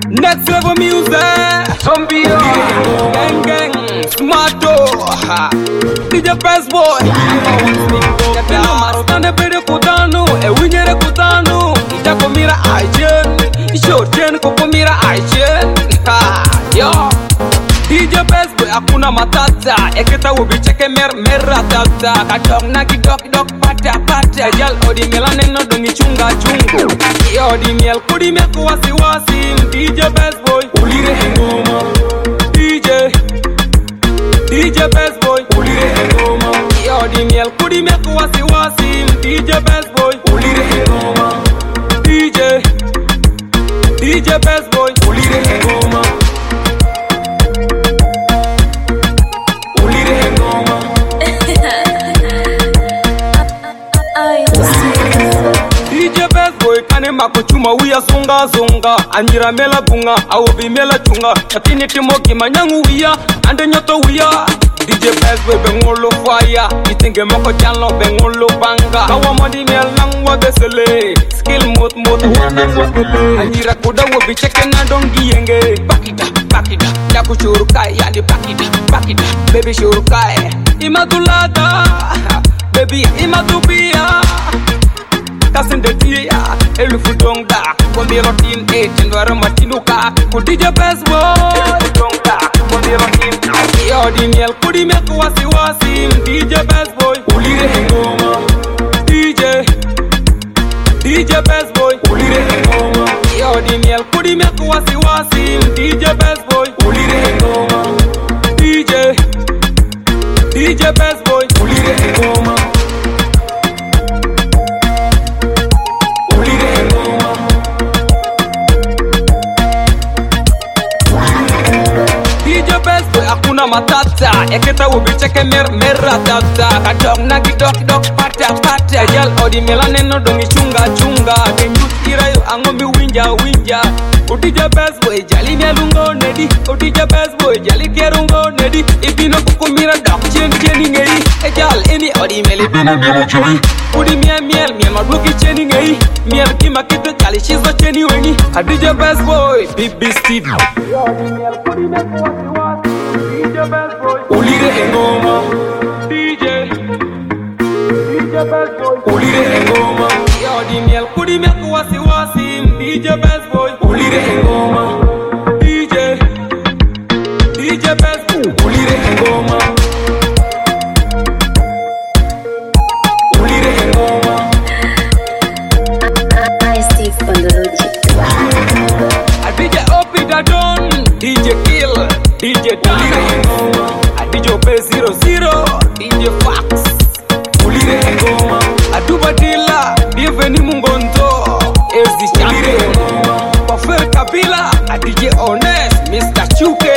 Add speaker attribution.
Speaker 1: Next level music. Zombie. Gang gang. Smarto. DJ Best Boy. Stand bere kutano. Winyere kutano. Itakomira aijen. Shoten kukumira aijen. Yo. DJ Best Boy hakuna matata. Eketa ubicheke meratata. Kadok na kidok pata pata. Jal odi melaneno dongi chunga chungu. Odi miel kudi meku wasi wasi. DJ Best Boy ulire hengoma. DJ Best Boy ulire hengoma. Odi miel kudi meku wasi wasi. DJ Best Boy ulire hengoma. DJ Best Boy ulire hengoma. DJ Best Boy kane makuchuma uya sunga anjira mela bunga awobi mela chunga katini timoki manyangu uya ande nyoto uya. DJ Best Boy bengolo fire itinge moko chanlo bengolo banga kawa modi mel nangwa besele skill mot wana ngokele anjira kuda wobi cheke na dongi yenge bakida ya kuchuru kai yani bakida baby shuru kai imadulada baby imadubia kasende tia elufudonga kombirotin etendwara matinuka ku DJ Best Boy elufudonga kombirotin yodi miel kudi meku wasi wasi. DJ Best Boy ulire hengoma. DJ Best Boy ulire hengoma. Yodi miel kudi meku wasi wasi. DJ Best Boy ulire hengoma. DJ Best Boy ulire hengoma. Hakuna matata, eketa ubicheke meratata. Kadok na kidok pata pata. Jal odi melaneno dongi chunga. Kenyut irayo angombi winja. DJ Best Boy jali melungo nedi. DJ Best Boy jali kerungo nedi. Ibino kukumira dok cheni ngei. Ejal eni odi meli bina jali. Udi miel maduki cheni ngei. Miel kima kitu jali shizo cheni wengi. DJ Best Boy BB Steve. DJ Best Boy ulire hengoma. DJ Best Boy ulire hengoma. Yodi miel kudi meku wasi wasi. DJ Best Boy ulire hengoma. DJ Best Boy ulire hengoma. Ulire hengoma.
Speaker 2: I Steve on the road.
Speaker 1: DJ Opida Don. DJ Kill. DJ Tano, DJ P00, DJ Fax, ulire hengoma. Aduba Dilla, Bienveni Mungonto, SD Champion, Pafel Kabila, DJ Honest, Mr. Chuke.